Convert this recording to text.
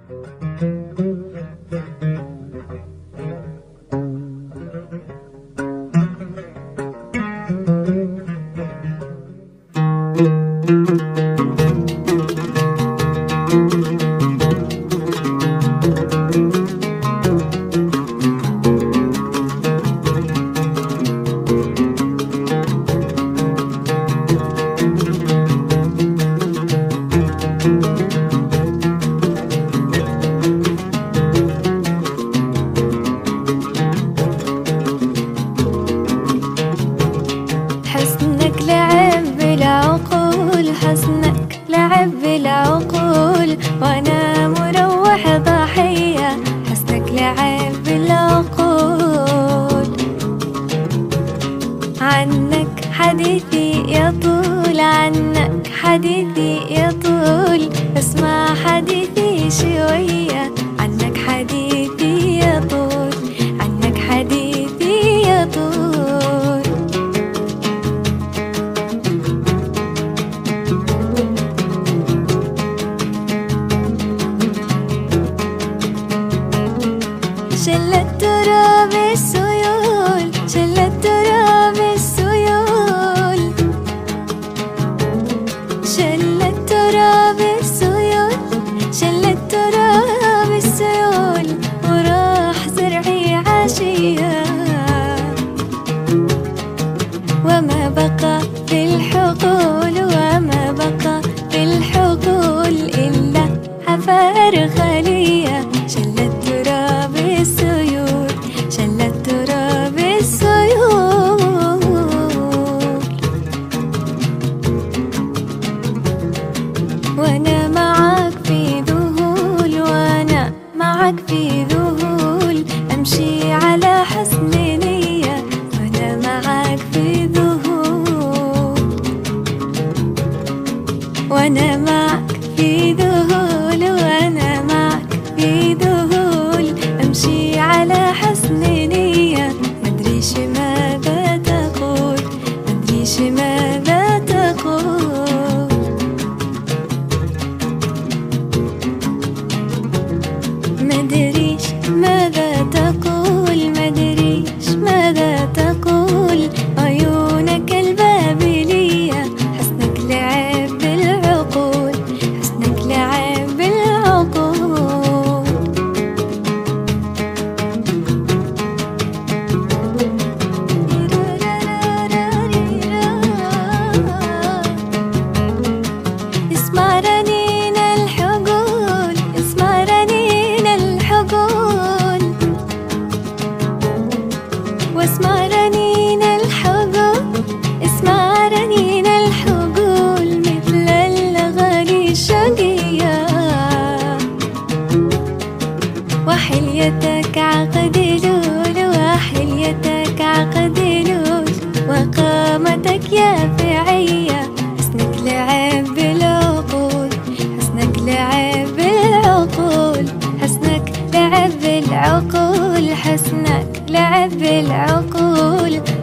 حسنك لعب بالعقول، حسنك لعب بالعقول، وانا مروح ضحية. حسنك لعب بالعقول، عنك حديثي يطول، عنك حديثي يطول، اسمع حديثي شوية. عنك حديثي يطول، عنك حديثي يطول. شلت تراب السيول، شلت تراب السيول، شلت تراب السيول، شلت تراب السيول، وراح زرعي عشية. وما بقى في الحقول، وما بقى في الحقول إلا حفار خالية. شلت تراب السيول، شلت تراب السيول. وانا معاك في ذهول، وانا معاك في ذهول، امشي على حسن نية. وانا معاك في ذهول، وانا معاك في ذهول، وانا معاك في ذهول، امشي على حسن نية. مدريش ماذا تقول، مدريش ماذا تقول. مدريش ماذا تقول، مدريش ماذا تقول. عيونك البابلية، حسنك لعب بالعقول، حسنك لعب بالعقول. اسمع رنين الحقول، اسمع رنين الحقول، واسمع رنين الحقول، اسمع رنين الحقول، مثل الأغاني الشقية. وحليتك عقد لول، وحليتك عقد لول، وقامتك يافعية. حسنك لعب بالعقول، حسنك لعب بالعقول، حسنك لعب بالعقول، حسنك لعب بالعقول.